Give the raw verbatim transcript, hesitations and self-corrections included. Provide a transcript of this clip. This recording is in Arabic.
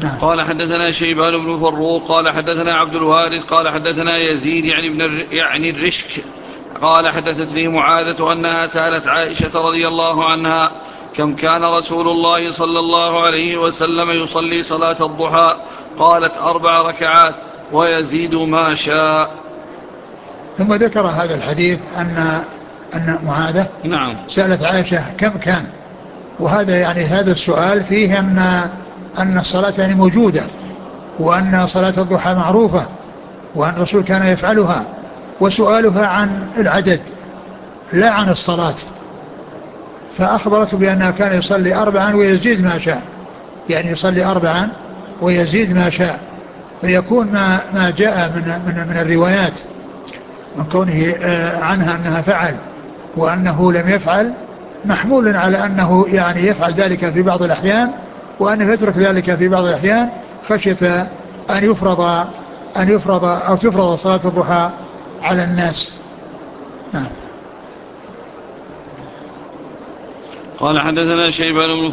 قال حدثنا شيبان بن فروق قال حدثنا عبد الوارث قال حدثنا يزيد يعني, ابن الر... يعني الرشك قال حدثتني معاذة أنها سألت عائشة رضي الله عنها كم كان رسول الله صلى الله عليه وسلم يصلي صلاة الضحى؟ قالت أربع ركعات ويزيد ما شاء. ثم ذكر هذا الحديث أن أن معاذة نعم سألت عائشة كم كان، وهذا يعني هذا السؤال فيه أن أن الصلاة يعني موجودة، وأن صلاة الضحى معروفة، وأن الرسول كان يفعلها، وسؤالها عن العدد لا عن الصلاة. فأخبرته بأنها كان يصلي أربعا ويزيد ما شاء، يعني يصلي أربعا ويزيد ما شاء. فيكون ما, ما جاء من, من, من الروايات من كونه عنها أنها فعل وأنه لم يفعل محمول على أنه يعني يفعل ذلك في بعض الأحيان، وأنه يترك ذلك في بعض الأحيان خشية أن يفرض أن يفرض أو تفرض صلاة الضحى على الناس. نعم. قال حدثنا شيبان بن